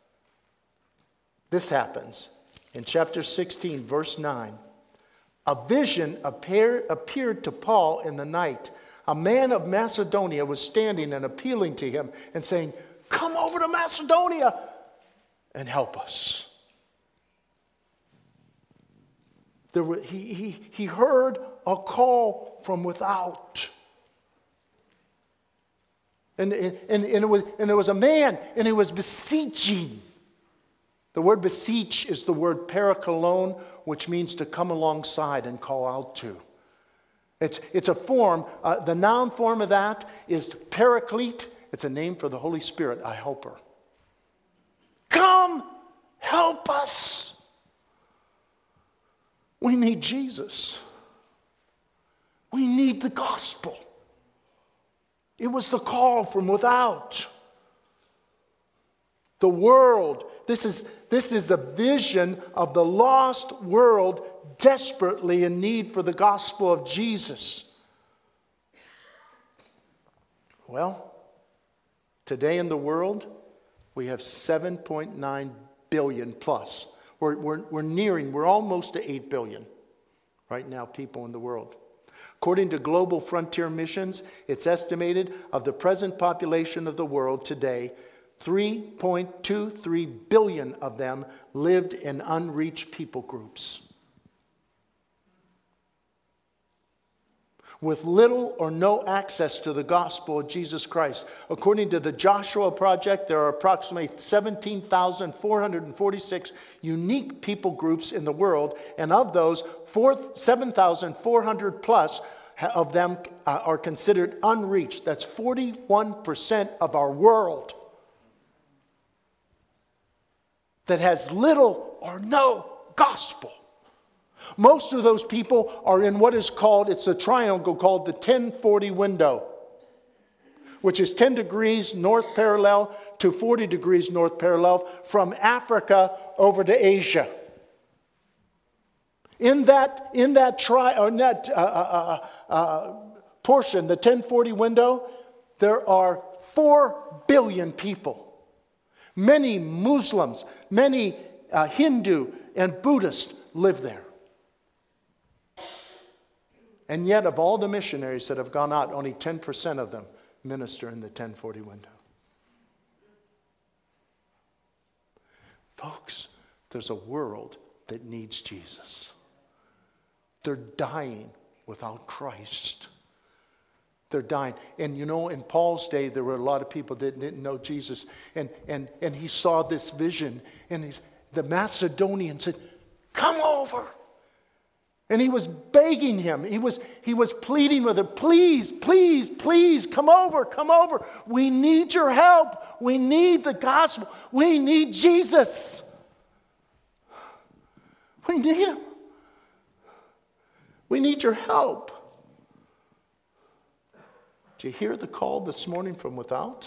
this happens. In chapter sixteen, verse nine. A vision appear, appeared to Paul in the night. A man of Macedonia was standing and appealing to him and saying, come over to Macedonia and help us. There were, he, he, he heard a call from without. And, and, and, it was, and there was a man, and he was beseeching. The word beseech is the word parakalon, which means to come alongside and call out to. It's, it's a form, uh, the noun form of that is paraclete. It's a name for the Holy Spirit, a helper. Come, help us. We need Jesus. We need the gospel. It was the call from without. The world, this is, this is a vision of the lost world desperately in need for the gospel of Jesus. Well, today in the world, we have seven point nine billion plus. We're, we're, we're nearing, we're almost to eight billion right now, people in the world. According to Global Frontier Missions, it's estimated of the present population of the world today, three point two three billion of them lived in unreached people groups. With little or no access to the gospel of Jesus Christ. According to the Joshua Project, there are approximately seventeen thousand four hundred forty-six unique people groups in the world, and of those, seven thousand four hundred plus of them uh, are considered unreached. That's forty-one percent of our world that has little or no gospel. Most of those people are in what is called, it's a triangle called the ten forty window, which is ten degrees north parallel to forty degrees north parallel from Africa over to Asia. In that, in that, tri, or in that uh, uh, uh, portion, the ten forty window, there are four billion people. Many Muslims, many uh, Hindu and Buddhists live there. And yet, of all the missionaries that have gone out, only ten percent of them minister in the ten forty window. Folks, there's a world that needs Jesus. They're dying without Christ. They're dying. And you know, in Paul's day, there were a lot of people that didn't know Jesus. And, and, and he saw this vision. And he's, the Macedonians said, come over. And he was begging him. He was, he was pleading with him, please, please, please, come over, come over. We need your help. We need the gospel. We need Jesus. We need him. We need your help. Do you hear the call this morning from without?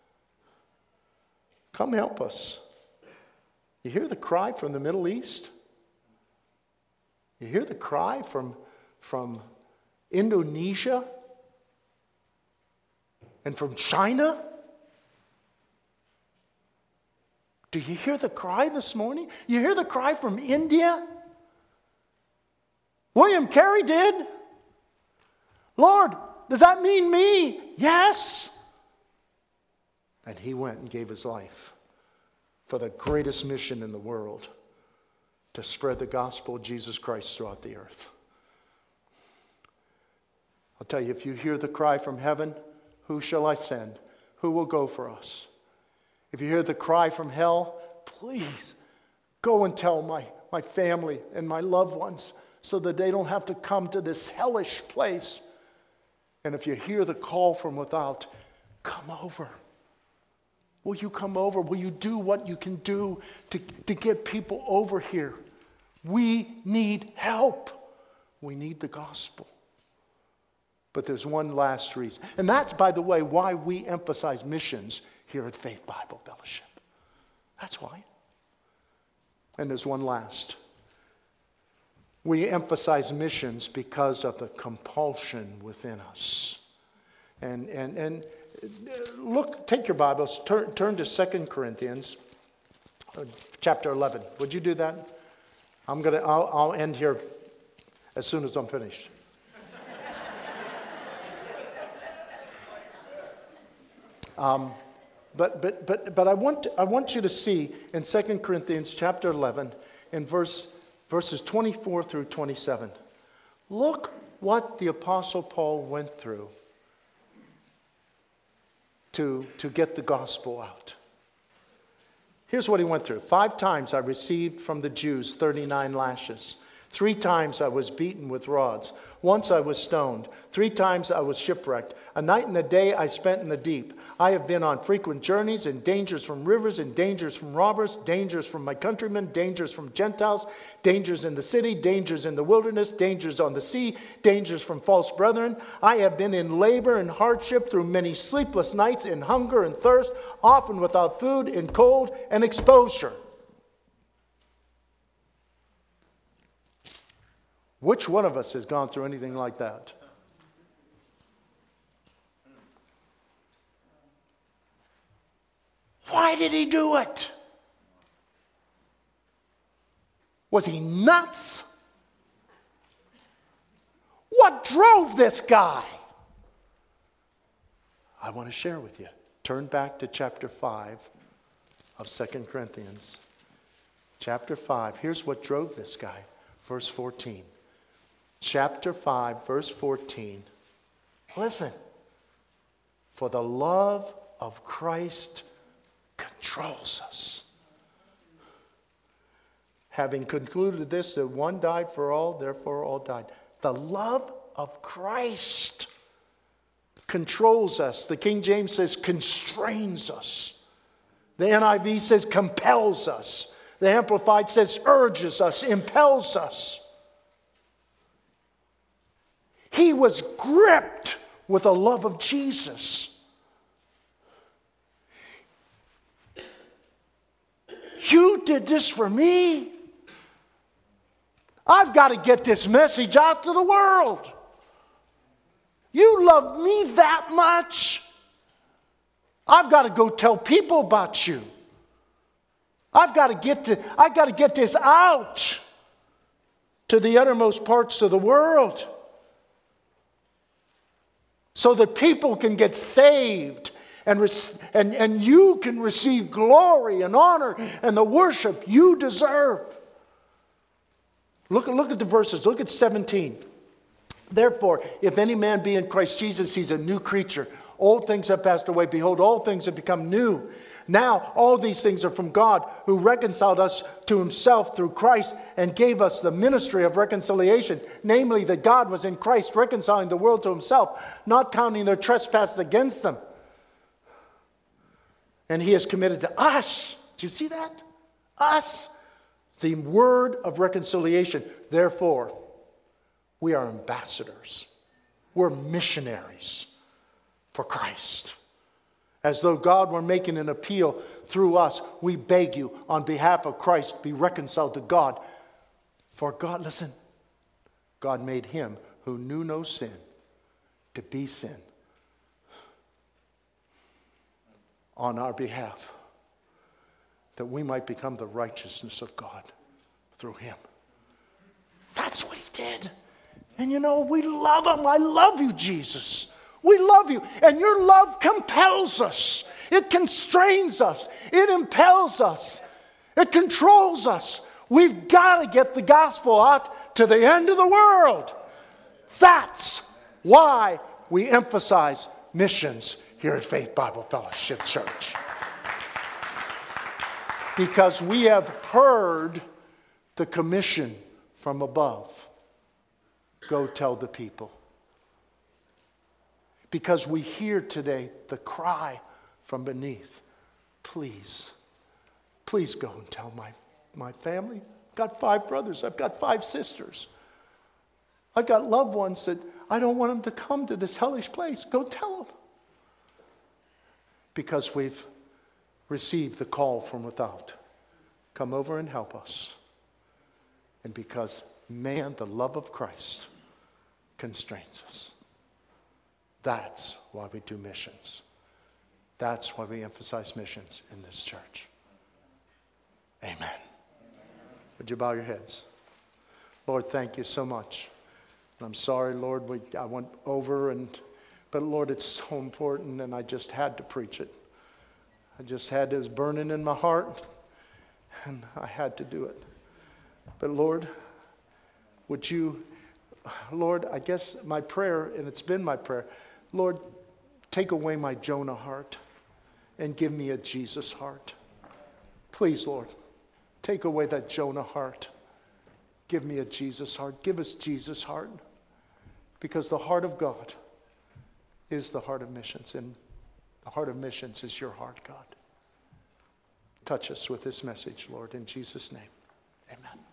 Come help us. You hear the cry from the Middle East? You hear the cry from, from Indonesia and from China? Do you hear the cry this morning? You hear the cry from India? William Carey did. Lord, does that mean me? Yes. And he went and gave his life for the greatest mission in the world, to spread the gospel of Jesus Christ throughout the earth. I'll tell you, if you hear the cry from heaven, who shall I send? Who will go for us? If you hear the cry from hell, please go and tell my, my family and my loved ones so that they don't have to come to this hellish place And if you hear the call from without, come over. Will you come over? Will you do what you can do to, to get people over here? We need help. We need the gospel. But there's one last reason. And that's, by the way, why we emphasize missions here at Faith Bible Fellowship. That's why. And there's one last. We emphasize missions because of the compulsion within us. And, and, and look, take your Bibles, turn, turn to Second Corinthians chapter eleven. Would you do that? I'm gonna, I'll, I'll end here as soon as I'm finished. um, but, but, but, but I want, I want you to see in Second Corinthians chapter eleven, in verse, verses twenty-four through twenty-seven. Look what the Apostle Paul went through to, to get the gospel out. Here's what he went through. Five times I received from the Jews thirty-nine lashes. Three times I was beaten with rods. Once I was stoned. Three times I was shipwrecked. A night and a day I spent in the deep. I have been on frequent journeys, in dangers from rivers, in dangers from robbers, dangers from my countrymen, dangers from Gentiles, dangers in the city, dangers in the wilderness, dangers on the sea, dangers from false brethren. I have been in labor and hardship through many sleepless nights, in hunger and thirst, often without food, in cold and exposure. Which one of us has gone through anything like that? Why did he do it? Was he nuts? What drove this guy? I want to share with you. Turn back to chapter five of Second Corinthians. Chapter five. Here's what drove this guy. Verse fourteen. Chapter five, verse fourteen. Listen. For the love of Christ controls us. Having concluded this, that one died for all, therefore all died. The love of Christ controls us. The King James says constrains us. The N I V says compels us. The Amplified says urges us, impels us. He was gripped with the love of Jesus. You did this for me. I've got to get this message out to the world. You love me that much. I've got to go tell people about you. I've got to get to, I've got to get this out to the uttermost parts of the world, so that people can get saved and, and, and you can receive glory and honor and the worship you deserve. Look, look at the verses. Look at seventeen. Therefore, if any man be in Christ Jesus, he's a new creature. Old things have passed away. Behold, all things have become new. Now, all these things are from God, who reconciled us to himself through Christ and gave us the ministry of reconciliation. Namely, that God was in Christ reconciling the world to himself, not counting their trespasses against them. And he has committed to us. Do you see that? Us. The word of reconciliation. Therefore, we are ambassadors. We're missionaries for Christ. As though God were making an appeal through us, we beg you, on behalf of Christ, be reconciled to God. For God, listen, God made him who knew no sin to be sin on our behalf, that we might become the righteousness of God through him. That's what he did. And you know, we love him. I love you, Jesus. We love you, and your love compels us. It constrains us. It impels us. It controls us. We've got to get the gospel out to the end of the world. That's why we emphasize missions here at Faith Bible Fellowship Church. Because we have heard the commission from above. Go tell the people. because we hear today the cry from beneath. Please, please go and tell my, my family. I've got five brothers. I've got five sisters. I've got loved ones that I don't want them to come to this hellish place. Go tell them. Because we've received the call from without. Come over and help us. And because, man, the love of Christ constrains us. That's why we do missions. That's why we emphasize missions in this church. Amen. Amen. Would you bow your heads? Lord, thank you so much. And I'm sorry, Lord, we, I went over, and but Lord, it's so important, and I just had to preach it. I just had it. It was burning in my heart, and I had to do it. But Lord, would you, Lord, I guess my prayer, and it's been my prayer, Lord, take away my Jonah heart and give me a Jesus heart. Please, Lord, take away that Jonah heart. Give me a Jesus heart. Give us Jesus heart. Because the heart of God is the heart of missions, and the heart of missions is your heart, God. Touch us with this message, Lord, in Jesus' name. Amen.